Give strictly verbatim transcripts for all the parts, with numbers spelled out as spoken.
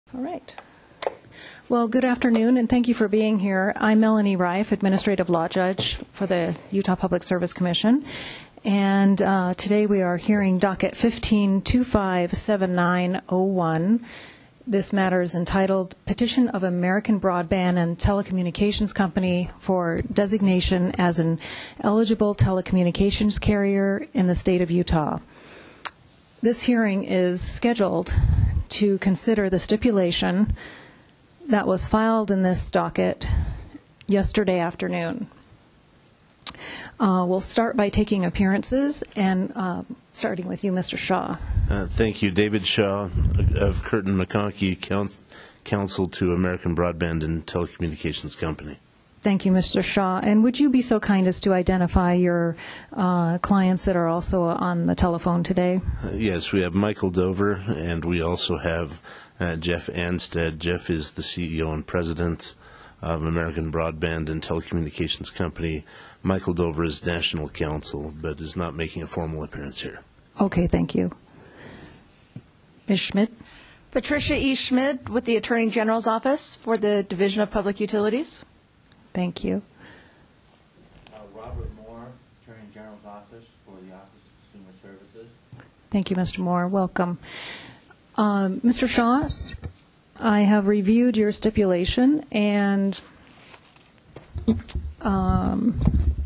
All right. Well, good afternoon, and thank you for being here. I'm Melanie Reif, Administrative Law Judge for the Utah Public Service Commission, and uh, today we are hearing docket fifteen two five seven nine oh one. This matter is entitled Petition of American Broadband and Telecommunications Company for designation as an eligible telecommunications carrier in the state of Utah. This hearing is scheduled to consider the stipulation that was filed in this docket yesterday afternoon. Uh, we'll start by taking appearances, and uh, starting with you, Mister Shaw. Uh, thank you. David Shaw of Curtin McConkie, Counsel to American Broadband and Telecommunications Company. Thank you, Mister Shaw. And would you be so kind as to identify your uh, clients that are also on the telephone today? Uh, yes, we have Michael Dover, and we also have uh, Jeff Anstead. Jeff is the C E O and President of American Broadband and Telecommunications Company. Michael Dover is National Counsel, but is not making a formal appearance here. Okay, thank you. Miz Schmidt? Patricia E. Schmidt with the Attorney General's Office for the Division of Public Utilities. Thank you. Uh, Robert Moore, Attorney General's Office for the Office of Consumer Services. Thank you, Mister Moore. Welcome. Um, Mister Shaw, I have reviewed your stipulation, and um,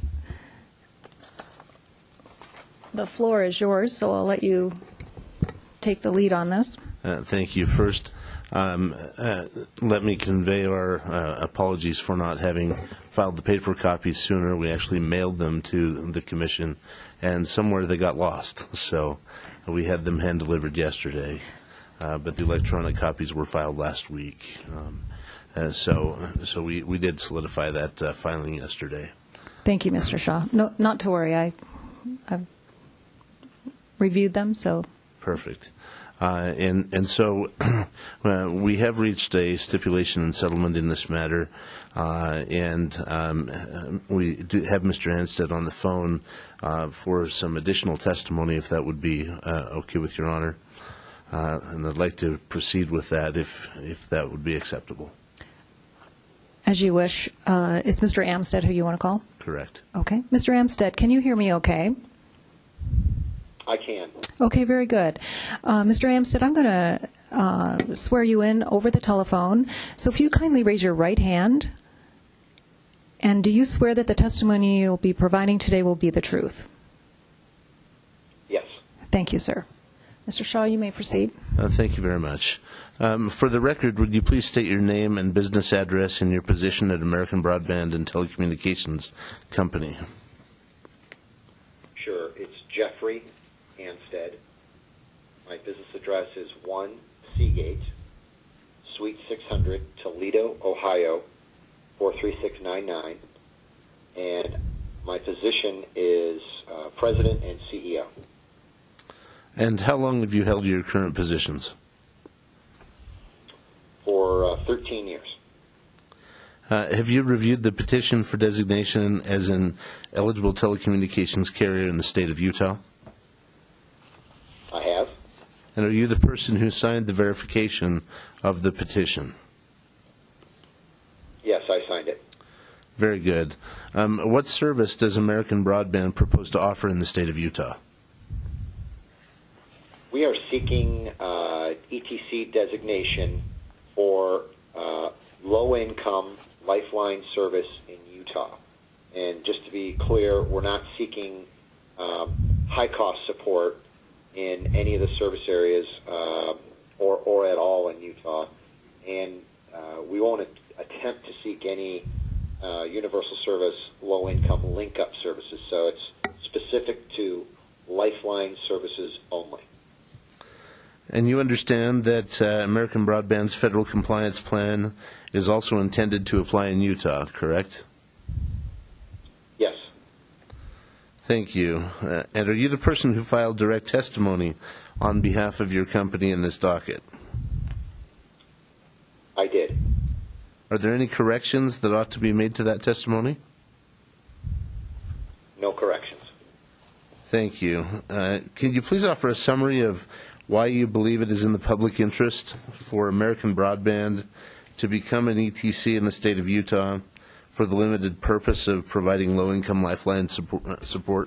the floor is yours, so I'll let you take the lead on this. Uh, thank you. First, um, uh, let me convey our uh, apologies for not having filed the paper copies sooner. We actually mailed them to the Commission, and somewhere they got lost. So we had them hand-delivered yesterday, uh, but the electronic copies were filed last week. Um, uh, so so we, we did solidify that uh, filing yesterday. Thank you, Mister Shaw. No, not to worry. I, I've reviewed them, so. Perfect. Uh, and, and so uh, we have reached a stipulation and settlement in this matter, uh, and um, we do have Mister Anstead on the phone uh, for some additional testimony, if that would be uh, okay with Your Honor. Uh, and I'd like to proceed with that if, if that would be acceptable. As you wish. Uh, it's Mister Amstead who you want to call? Correct. Okay. Mister Amstead, can you hear me okay? I can. Okay, very good. Uh, Mister Amstead, I'm going to uh, swear you in over the telephone. So if you kindly raise your right hand, and do you swear that the testimony you'll be providing today will be the truth? Yes. Thank you, sir. Mister Shaw, you may proceed. Uh, thank you very much. Um, for the record, would you please state your name and business address and your position at American Broadband and Telecommunications Company? Sure. It's Jeffrey Anstead. My business address is one Seagate, Suite six hundred, Toledo, Ohio, four three six nine nine. And my position is uh, President and C E O. And how long have you held your current positions? For uh, thirteen years. Uh, have you reviewed the petition for designation as an eligible telecommunications carrier in the state of Utah? I have. And are you the person who signed the verification of the petition? Yes, I signed it. Very good. Um, what service does American Broadband propose to offer in the state of Utah? We are seeking uh, E T C designation for uh, low-income lifeline service in Utah. And just to be clear, we're not seeking um, high-cost support in any of the service areas uh, or, or at all in Utah. And uh, we won't attempt to seek any uh, universal service low-income link-up services. So it's specific to lifeline services only. And you understand that uh, American Broadband's federal compliance plan is also intended to apply in Utah, correct? Yes. Thank you. Uh, and are you the person who filed direct testimony on behalf of your company in this docket? I did. Are there any corrections that ought to be made to that testimony? No corrections. Thank you. Uh, can you please offer a summary of why you believe it is in the public interest for American Broadband to become an E T C in the state of Utah for the limited purpose of providing low-income lifeline support. support?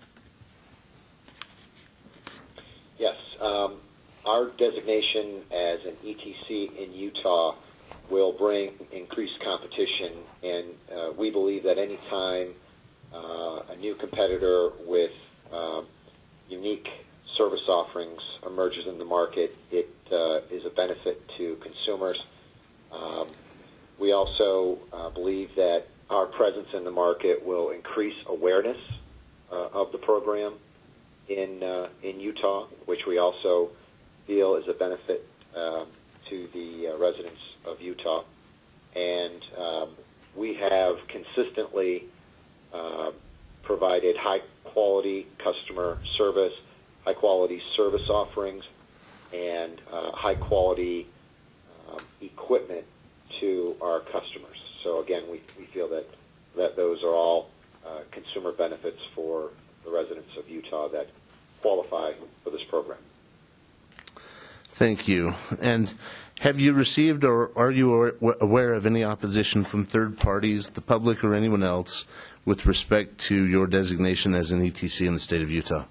Yes. Um, our designation as an E T C in Utah will bring increased competition, and uh, we believe that any time uh, a new competitor with uh, unique service offerings emerges in the market, it uh, is a benefit to consumers. Um, we also uh, believe that our presence in the market will increase awareness uh, of the program in uh, in Utah, which we also feel is a benefit uh, to the uh, residents of Utah. And um, we have consistently uh, provided high-quality customer service, high-quality service offerings, and uh, high-quality um, equipment to our customers. So again, we, we feel that, that those are all uh, consumer benefits for the residents of Utah that qualify for this program. Thank you. And have you received or are you aware of any opposition from third parties, the public or anyone else, with respect to your designation as an E T C in the state of Utah?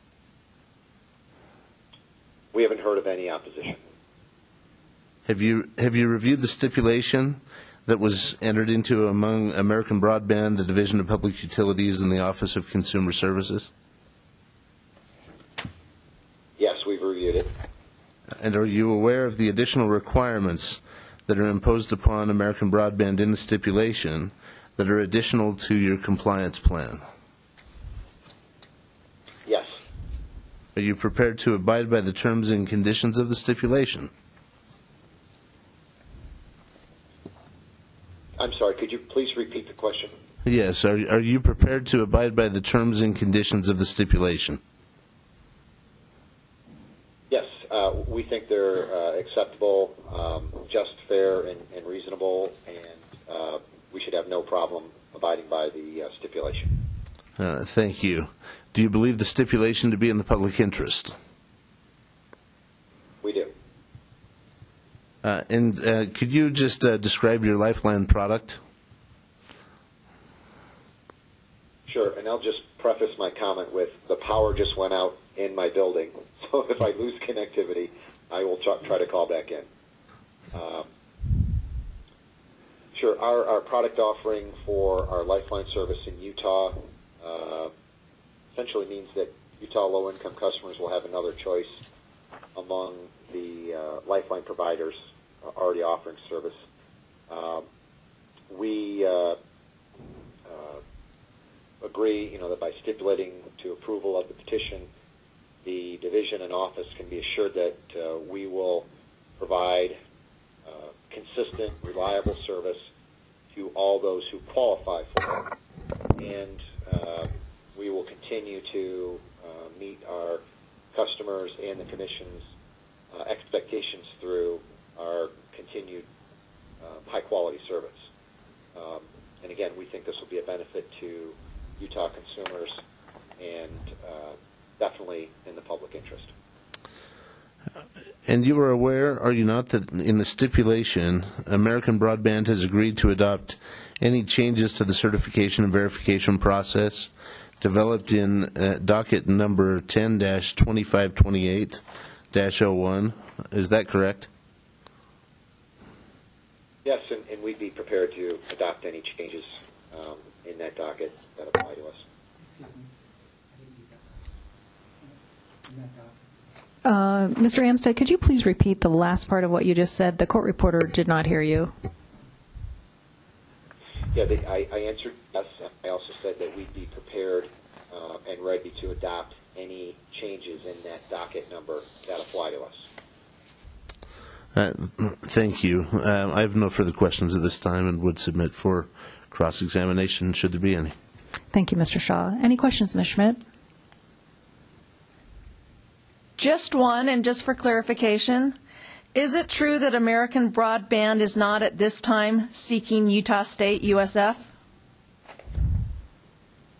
We haven't heard of any opposition. Have you have you reviewed the stipulation that was entered into among American Broadband, the Division of Public Utilities, and the Office of Consumer Services? Yes, we've reviewed it. And are you aware of the additional requirements that are imposed upon American Broadband in the stipulation that are additional to your compliance plan? Yes. Are you prepared to abide by the terms and conditions of the stipulation? I'm sorry, could you please repeat the question? Yes. Are, are you prepared to abide by the terms and conditions of the stipulation? Yes, uh, we think they're uh, acceptable, um, just, fair, and, and reasonable, and uh, we should have no problem abiding by the uh, stipulation. Uh, thank you. Do you believe the stipulation to be in the public interest? We do. Uh, and uh, could you just uh, describe your Lifeline product? Sure, and I'll just preface my comment with the power just went out in my building, so if I lose connectivity, I will try, try to call back in. Um, sure, our, our product offering for our Lifeline service in Utah uh, essentially means that Utah low-income customers will have another choice among the uh, Lifeline providers already offering service. Um, we uh, uh, agree, you know, that by stipulating to approval of the petition, the division and office can be assured that uh, we will provide uh, consistent, reliable service to all those who qualify for it. And uh, we will continue to uh, meet our customers and the Commission's uh, expectations through our continued uh, high-quality service. Um, and again, we think this will be a benefit to Utah consumers and uh, definitely in the public interest. And you are aware, are you not, that in the stipulation, American Broadband has agreed to adopt any changes to the certification and verification process developed in uh, docket number ten dash twenty-five twenty-eight dash oh one. Is that correct? Yes, and, and we'd be prepared to adopt any changes um, in that docket that apply to us. Excuse me. I didn't get that. In that document. Uh, Mister Amstead, could you please repeat the last part of what you just said? The court reporter did not hear you. Yeah, they, I, I answered yes. I also said that we'd be prepared uh, and ready to adopt any changes in that docket number that apply to us. Uh, thank you. Uh, I have no further questions at this time and would submit for cross-examination should there be any. Thank you, Mister Shaw. Any questions, Miz Schmidt? Just one, and just for clarification, is it true that American Broadband is not at this time seeking Utah State U S F?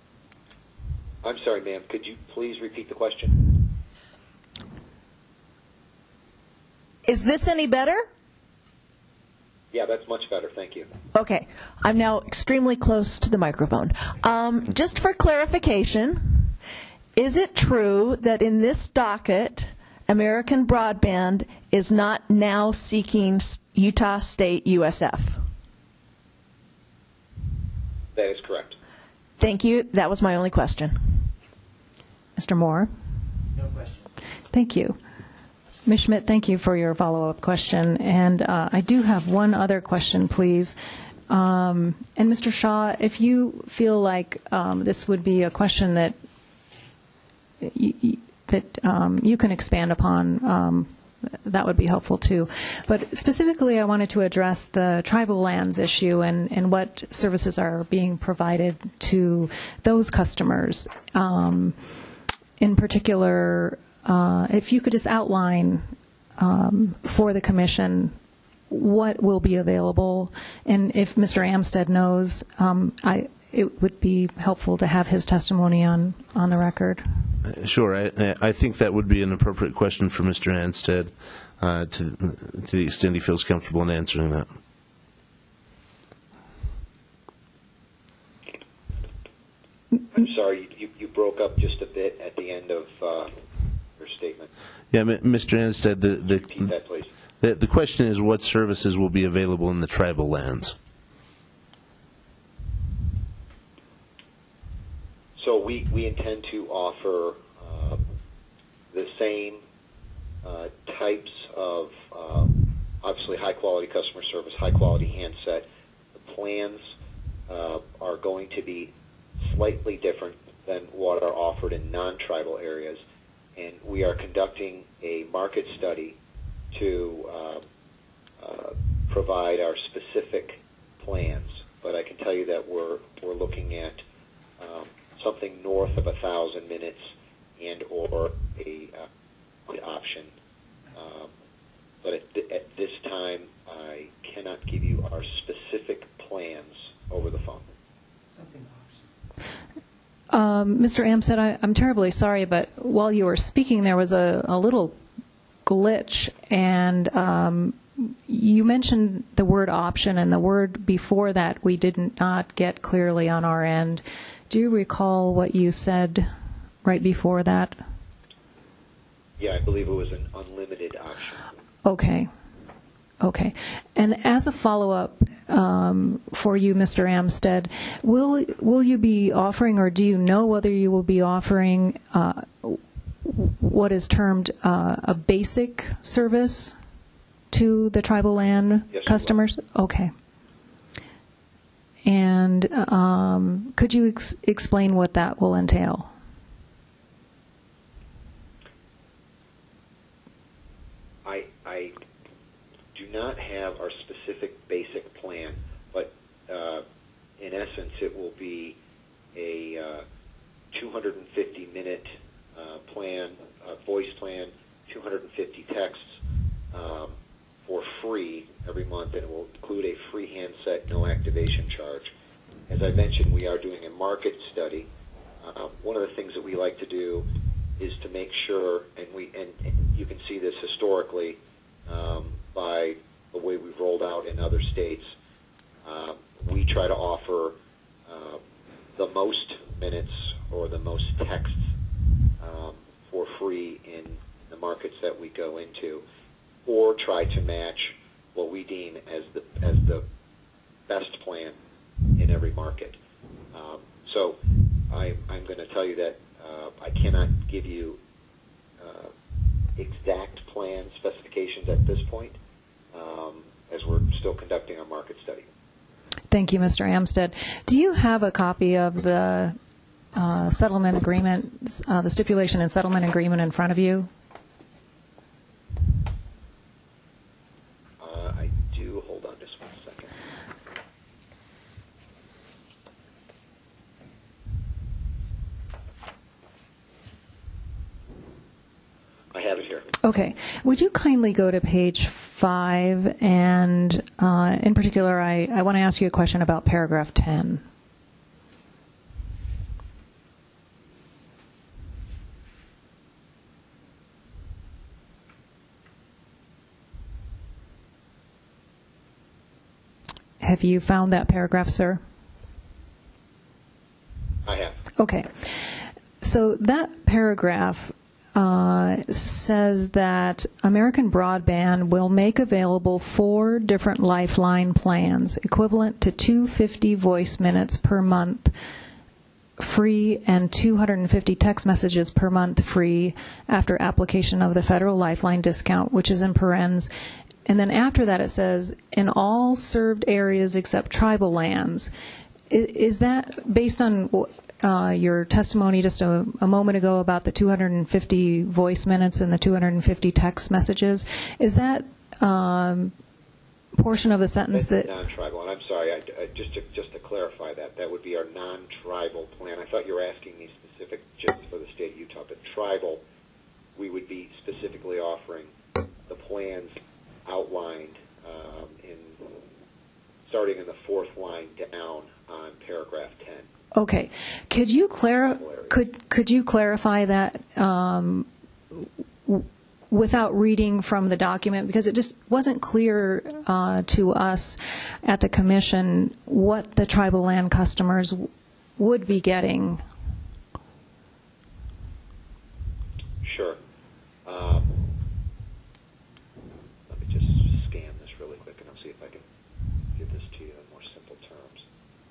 I'm sorry, ma'am. Could you please repeat the question? Is this any better? Yeah, that's much better. Thank you. Okay, I'm now extremely close to the microphone. Um, just for clarification, is it true that in this docket, American Broadband is not now seeking Utah State U S F? That is correct. Thank you. That was my only question. Mister Moore? No questions. Thank you. Miz Schmidt, thank you for your follow-up question. And uh, I do have one other question, please. Um, and Mister Shaw, if you feel like um, this would be a question that you, you- that um, you can expand upon, um, that would be helpful too. But specifically, I wanted to address the tribal lands issue and, and what services are being provided to those customers. Um, in particular, uh, if you could just outline um, for the commission what will be available, and if Mister Amstead knows, um, I, it would be helpful to have his testimony on, on the record. Sure. I, I think that would be an appropriate question for Mister Anstead, uh, to, to the extent he feels comfortable in answering that. I'm sorry, you, you broke up just a bit at the end of uh, your statement. Yeah, M- Mister Anstead, the, Repeat the, that, please. the, the question is what services will be available in the tribal lands? So we, we intend to offer uh, the same uh, types of, uh, obviously, high-quality customer service, high-quality handset. The plans uh, are going to be slightly different than what are offered in non-tribal areas, and we are conducting a market study to uh, uh, provide our specific plans. But I can tell you that we're, we're looking at um, something north of a thousand minutes and or a uh, option. Um, but at, th- at this time, I cannot give you our specific plans over the phone. Something optional. Um, Mister Amstead, I, I'm terribly sorry, but while you were speaking, there was a, a little glitch, and um, you mentioned the word option, and the word before that we did not get clearly on our end. Do you recall what you said right before that? Yeah, I believe it was an unlimited option. Okay. Okay. And as a follow-up um, for you, Mister Amstead, will will you be offering, or do you know whether you will be offering uh, what is termed uh, a basic service to the tribal land Yes, we will. customers? Okay. And um, could you ex- explain what that will entail? I, I do not have our specific basic plan, but uh, in essence, it will be a uh, two hundred fifty minute uh, plan, uh, voice plan, two hundred fifty texts um, for free every month, and it will include a free handset, no activation charge. As I mentioned, we are doing a market study. Uh, one of the things that we like to do is to make sure, and we and, and you can see this historically um, by the way we've rolled out in other states. Uh, we try to offer uh, the most minutes or the most texts um, for free in the markets that we go into, or try to match what we deem as the as the best plan in every market. Um, so I, I'm going to tell you that uh, I cannot give you uh, exact plan specifications at this point, um, as we're still conducting our market study. Thank you, Mister Amstead. Do you have a copy of the uh, settlement agreement, uh, the stipulation and settlement agreement in front of you? Uh, I do. Hold on just one second. I have it here. Okay. Would you kindly go to page five, and uh, in particular, I, I want to ask you a question about paragraph ten. Have you found that paragraph, sir? I have. Okay. So that paragraph uh, says that American Broadband will make available four different Lifeline plans, equivalent to two hundred fifty voice minutes per month free and two hundred fifty text messages per month free after application of the federal Lifeline discount, which is in parens. And then after that it says, in all served areas except tribal lands. Is, is that based on uh, your testimony just a, a moment ago about the two hundred fifty voice minutes and the two hundred fifty text messages? Is that um, portion of the sentence That's that... non-tribal, and I'm sorry, I, I, just, to, just to clarify that, that would be our non-tribal plan. I thought you were asking me specific just for the state of Utah, but tribal, we would be specifically offering the plans outlined um, in starting in the fourth line down on paragraph ten. Okay. Could you clar- could could you clarify that um, w- without reading from the document, because it just wasn't clear uh, to us at the commission what the tribal land customers w- would be getting? Sure. Um, let me just scan this really quick, and I'll see if I can give this to you in more simple terms.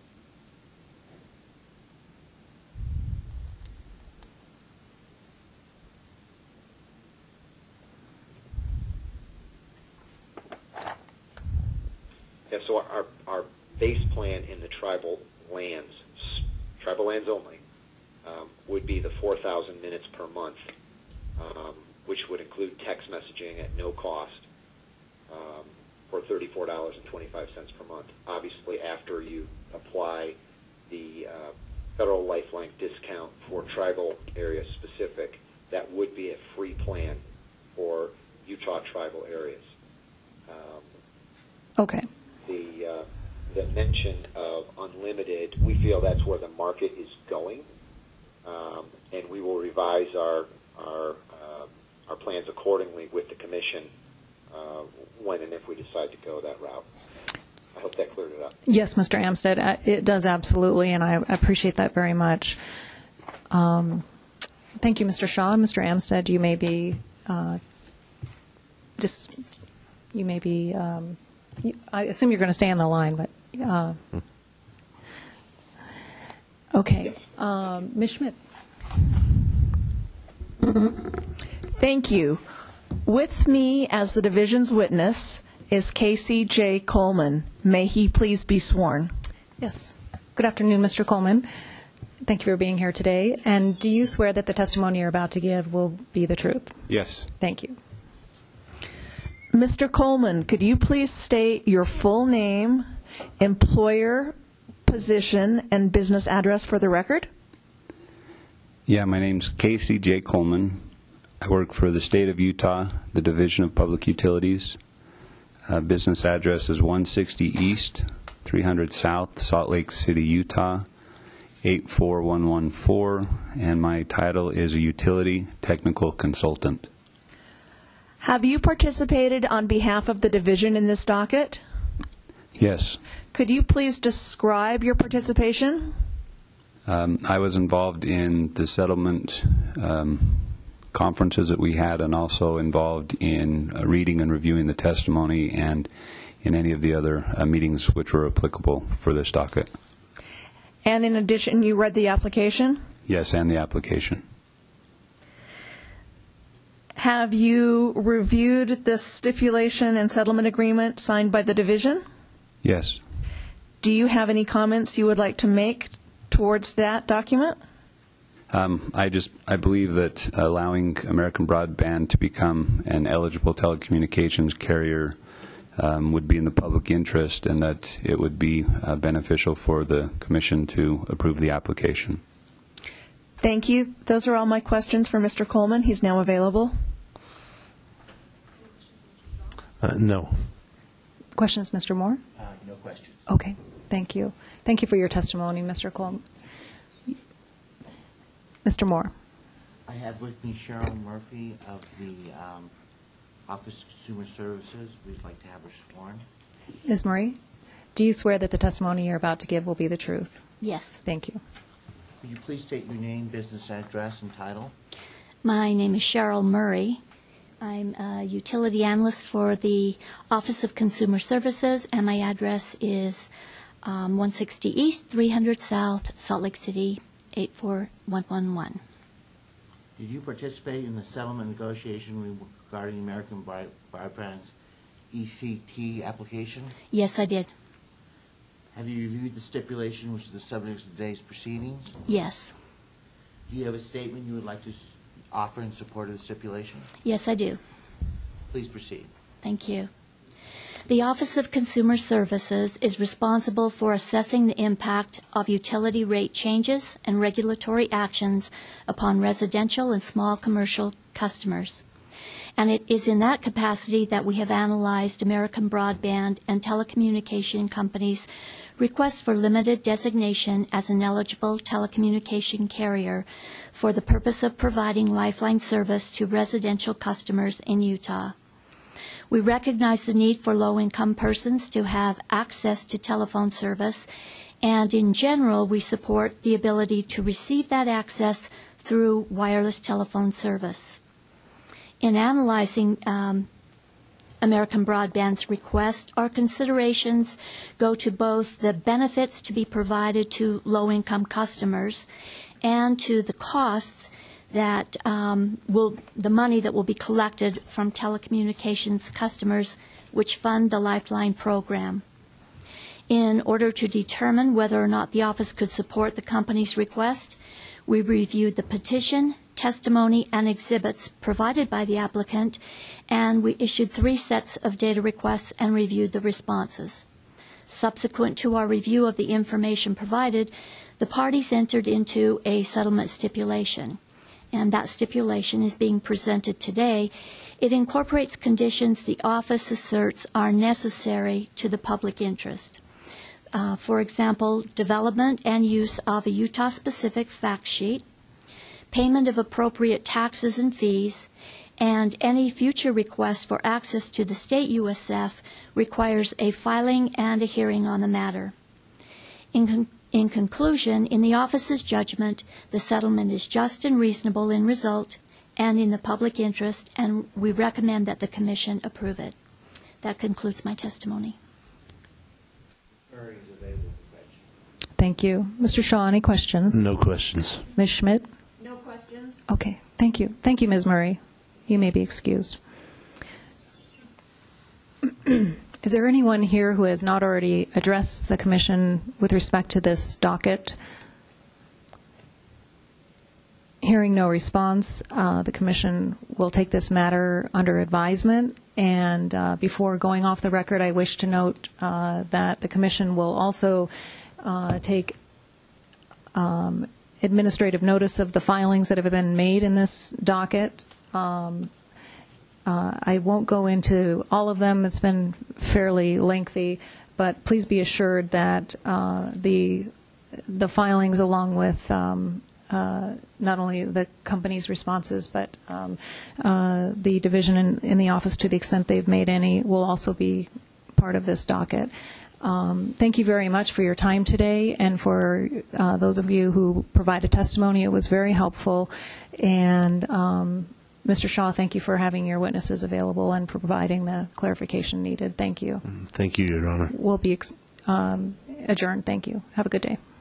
Yeah, so our, our, our base plan in the tribal lands, tribal lands only, um, would be the four thousand minutes per month, um, which would include text messaging at no cost um, for thirty-four dollars and twenty-five cents per month. Obviously, after you apply the uh, federal Lifeline discount for tribal area specific, that would be a free plan for Utah tribal areas. Um, Okay. the uh, the mention of unlimited, we feel that's where the market is going, um, and we will revise our our uh, our plans accordingly with the commission uh, when and if we decide to go that route. I hope that cleared it up. Yes, Mister Amstead, uh, it does absolutely, and I appreciate that very much. Um, thank you, Mister Shaw. Mister Amstead, you may be uh, just you may be. Um, you, I assume you're going to stay on the line, but uh, okay, um, Miz Schmidt. Thank you. With me as the division's witness is Casey J. Coleman. May he please be sworn. Yes. Good afternoon, Mister Coleman. Thank you for being here today. And do you swear that the testimony you're about to give will be the truth? Yes. Thank you. Mister Coleman, could you please state your full name, employer, position, and business address for the record? Yeah, my name's Casey J. Coleman. I work for the state of Utah, the Division of Public Utilities. Uh, business address is one sixty East, three hundred South, Salt Lake City, Utah, eight four one one four, and my title is a utility technical consultant. Have you participated on behalf of the division in this docket? Yes. Could you please describe your participation? Um, I was involved in the settlement um, conferences that we had, and also involved in uh, reading and reviewing the testimony and in any of the other uh, meetings which were applicable for this docket. And in addition, you read the application? Yes, and the application. Have you reviewed the stipulation and settlement agreement signed by the division? Yes. Do you have any comments you would like to make towards that document? Um, I just I believe that allowing American Broadband to become an eligible telecommunications carrier um, would be in the public interest, and that it would be uh, beneficial for the Commission to approve the application. Thank you. Those are all my questions for Mister Coleman. He's now available. Uh, no. Questions, Mister Moore? Uh, no questions. Okay. Thank you. Thank you for your testimony, Mister Coleman. Mister Moore. I have with me Cheryl Murphy of the um, Office of Consumer Services. We'd like to have her sworn. Miz Marie, Do you swear that the testimony you're about to give will be the truth? Yes. Thank you. Would you please state your name, business address, and title? My name is Cheryl Murray. I'm a utility analyst for the Office of Consumer Services, and my address is um, one sixty East, three hundred South, Salt Lake City, eight four one one one. Did you participate in the settlement negotiation regarding American Bri- Broadband's E C T application? Yes, I did. Have you reviewed the stipulation which is the subject of today's proceedings? Yes. Do you have a statement you would like to s- offer in support of the stipulation? Yes, I do. Please proceed. Thank you. The Office of Consumer Services is responsible for assessing the impact of utility rate changes and regulatory actions upon residential and small commercial customers. And it is in that capacity that we have analyzed American Broadband and telecommunication companies' requests for limited designation as an eligible telecommunication carrier for the purpose of providing lifeline service to residential customers in Utah. We recognize the need for low-income persons to have access to telephone service, and in general, we support the ability to receive that access through wireless telephone service. In analyzing um, American Broadband's request, our considerations go to both the benefits to be provided to low-income customers and to the costs that um, will, the money that will be collected from telecommunications customers which fund the Lifeline program. In order to determine whether or not the office could support the company's request, we reviewed the petition, testimony, and exhibits provided by the applicant, and we issued three sets of data requests and reviewed the responses. Subsequent to our review of the information provided, the parties entered into a settlement stipulation, and that stipulation is being presented today. It incorporates conditions the office asserts are necessary to the public interest. Uh, for example, development and use of a Utah-specific fact sheet, payment of appropriate taxes and fees, and any future request for access to the state U S F requires a filing and a hearing on the matter. In, con- in conclusion, in the office's judgment, the settlement is just and reasonable in result and in the public interest, and we recommend that the Commission approve it. That concludes my testimony. Thank you. Mister Shaw, any questions? No questions. Miz Schmidt? No questions? Okay, thank you. Thank you, Miz Murray. You may be excused. Is there anyone here who has not already addressed the Commission with respect to this docket? Hearing no response, uh, the Commission will take this matter under advisement. And uh, before going off the record, I wish to note uh, that the Commission will also uh, take um, administrative notice of the filings that have been made in this docket. Um, uh, I won't go into all of them. It's been fairly lengthy, but please be assured that uh, the the filings, along with um, uh, not only the company's responses, but um, uh, the division in, in the office, to the extent they've made any, will also be part of this docket. Um, thank you very much for your time today, and for uh, those of you who provided testimony. It was very helpful. And um, Mister Shaw, thank you for having your witnesses available and for providing the clarification needed. Thank you. Thank you, Your Honor. We'll be ex- um, adjourned. Thank you. Have a good day.